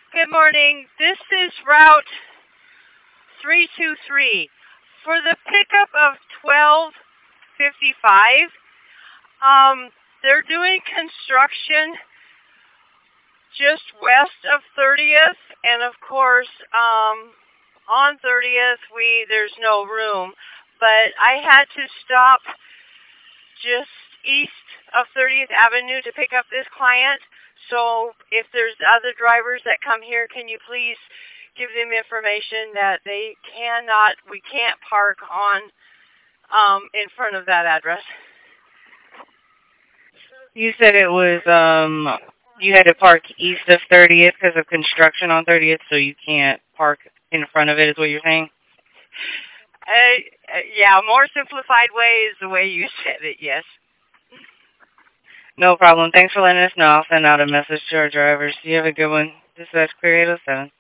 Good morning. This is Route 323. For the pickup of 1255, they're doing construction just west of 30th, and of course, on 30th, there's no room. But I had to stop just east of 30th Avenue to pick up this client. So if there's other drivers that come here, can you please give them information that we can't park on in front of that address. You said it was, you had to park east of 30th because of construction on 30th, so you can't park in front of it, is what you're saying? Yeah, more simplified way is the way you said it, yes. No problem. Thanks for letting us know. I'll send out a message to our drivers. You have a good one. Dispatch Clear 807.